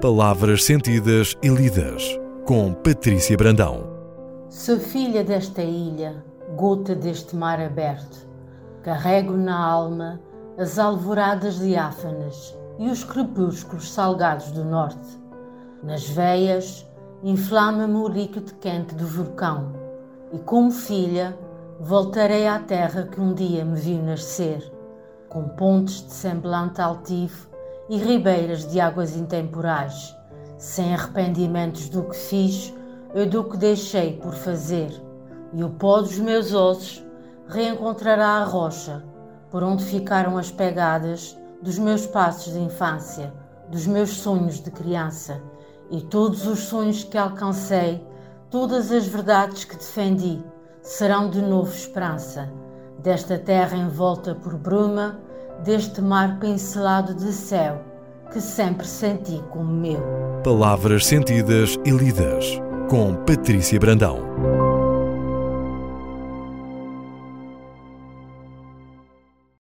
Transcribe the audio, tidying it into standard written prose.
Palavras sentidas e lidas, com Patrícia Brandão. Sou filha desta ilha, gota deste mar aberto. Carrego na alma as alvoradas diáfanas e os crepúsculos salgados do norte. Nas veias, inflama-me o líquido quente do vulcão. E como filha, voltarei à terra que um dia me viu nascer, com pontes de semblante altivo e ribeiras de águas intemporais, sem arrependimentos do que fiz ou do que deixei por fazer. E o pó dos meus ossos reencontrará a rocha, por onde ficaram as pegadas dos meus passos de infância, dos meus sonhos de criança, e todos os sonhos que alcancei, todas as verdades que defendi, serão de novo esperança, desta terra envolta por bruma, deste mar pincelado de céu, que sempre senti como meu. Palavras sentidas e lidas, com Patrícia Brandão.